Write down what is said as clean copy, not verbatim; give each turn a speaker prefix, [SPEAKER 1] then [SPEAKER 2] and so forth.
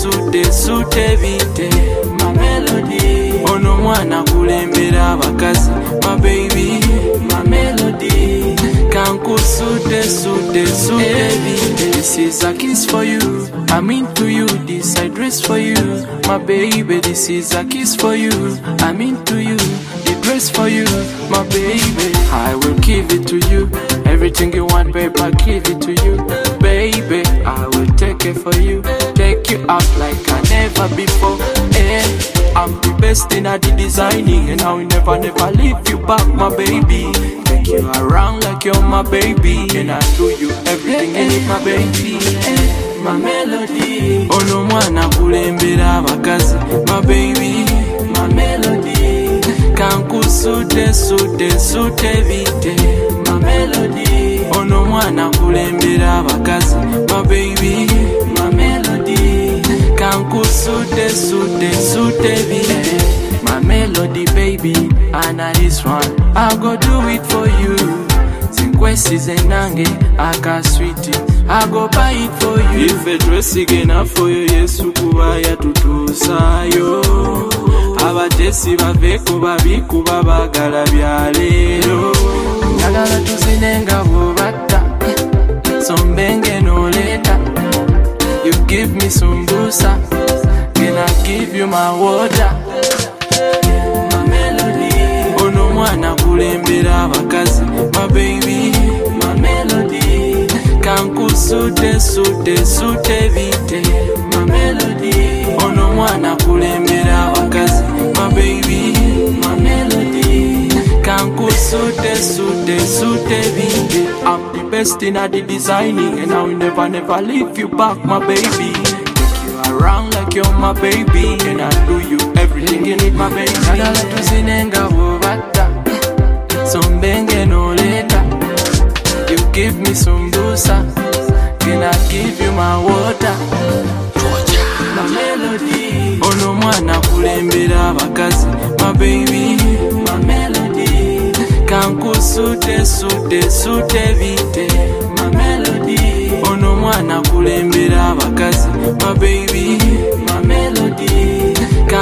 [SPEAKER 1] sute vite, my melody. Ono mwana kulembera abakazi, my baby, my melody. Kanku sute vite. This is a kiss for you, I'm into you. This I dress for you, my baby. This is a kiss for you, I'm into you. The dress for you, my baby. I will give it to you. Everything you want, babe, I'll give it to you. Baby, I will take it for you. Take you out like I never before. I'm the best in the designing, and I will never leave you back, my baby. Take you around like you're my baby, and I do you everything you need, my baby. My melody. Ono mwana kulembera abakazi, my baby, my melody. Kanku sute vite, my melody. Ono mwana kulembera abakazi, my baby, my melody. Kanku sute vite, my melody, baby. And this one, I go do it for you. Zinkwesi zenange, aka sweetie, I go buy it for you. If a dress again for you, Yesu kubaya tutusayo. Abatesi baveko babiku babagala byalero. Njagala tuzinenga bobata, sombenge no later. You give me some busa, can I give you my water? My melody. Ono mwana kulembera abakazi, my baby, my melody. Kanku sute vite, my melody. Ono mwana kulembera abakazi, my baby, my melody. Kanku sute vite. I'm the best in the designing, and I will never leave you back, my baby. Take you around like you're my baby, and I do you everything you need, my baby. Njagala tuzinenga bobata, sombenge no later. You give me some busa, can I give you my water? My melody. Ono mwana kulembera abakazi, my baby, my melody. Kanku sute vite, my melody. Ono mwana kulembera abakazi, my baby, my melody.